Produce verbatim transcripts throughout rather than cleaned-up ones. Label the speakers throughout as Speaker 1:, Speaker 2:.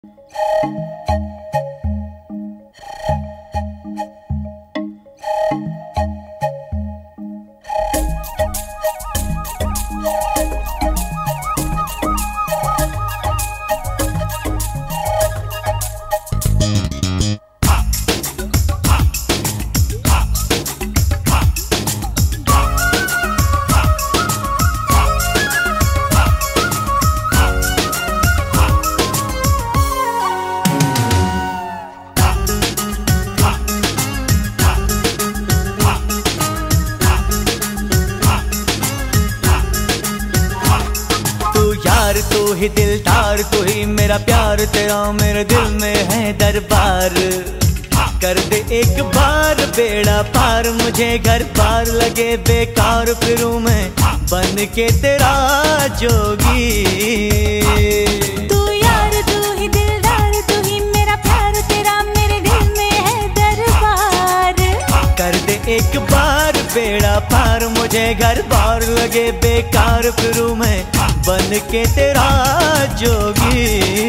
Speaker 1: तू ही दिलदार, तू ही मेरा प्यार, तेरा मेरे दिल में है दरबार। कर दे एक बार बेड़ा पार, मुझे घर पार लगे बेकार, फिरूं मैं बन के तेरा जोगी।
Speaker 2: तू यार तू ही दिलदार, तू ही मेरा प्यार, तेरा मेरे दिल में है दरबार।
Speaker 1: कर दे एक बार बेड़ा पार, मुझे घर पार लगे बेकार, फिरूं मैं बन के तेरा जोगी।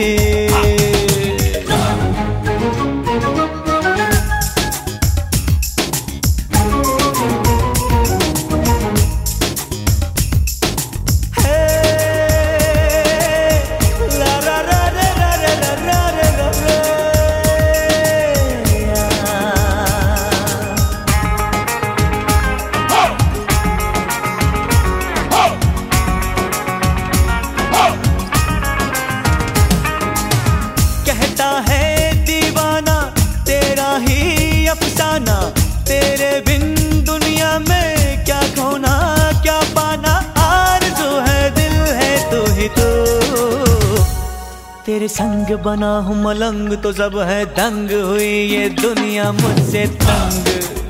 Speaker 1: अफसाना तेरे बिन दुनिया में क्या खोना क्या पाना, आरज़ू है दिल है तू ही तू। तेरे संग बना हूँ मलंग तो सब है दंग, हुई ये दुनिया मुझसे तंग।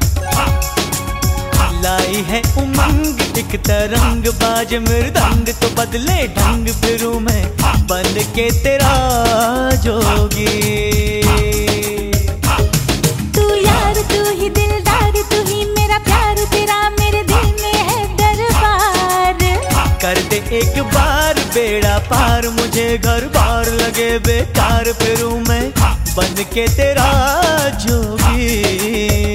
Speaker 1: लाई है उमंग एक तरंग, बाज मृदंग तो बदले ढंग, फिरूं मैं बन के तेरा जोगी। कर दे एक बार बेड़ा पार, मुझे घर बार लगे बेकार, फिरूं मैं बन के तेरा जोगी।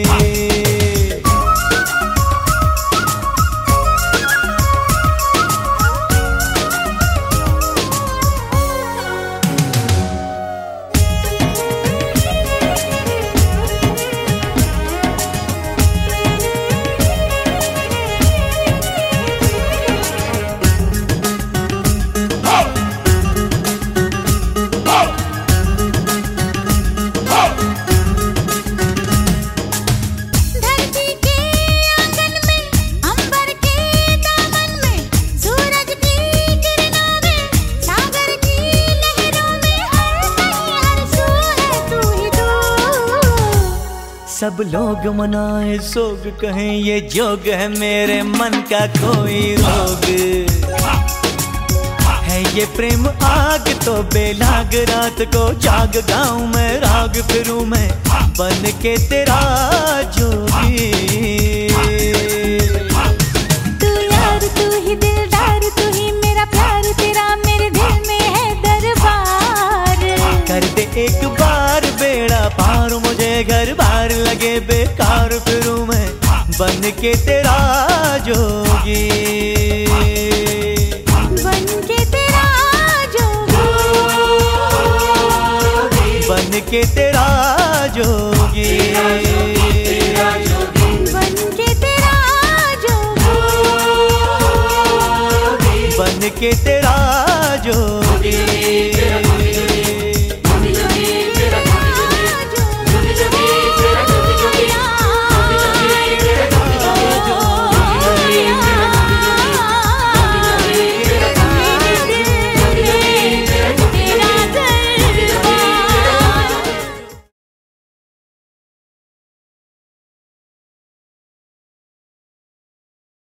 Speaker 1: सब लोग मनाए सोग, कहें ये जोग है मेरे मन का कोई रोग। है ये प्रेम आग तो बेलाग, रात को जाग गाऊं मैं राग, फिरूं मैं बन के तेरा जोगी।
Speaker 2: तू यार तू ही दिलदार, तू ही मेरा प्यार, तेरा मेरे दिल में है दरबार।
Speaker 1: कर दे एक बार बेड़ा पार, मुझे घर बार लगे बेकार, फिरूं मैं बन के तेरा जोगी।
Speaker 2: बन के तेरा जोगी,
Speaker 1: बन के तेरा जोगी,
Speaker 2: बन के तेरा जोगी,
Speaker 1: बन के तेरा जोगी।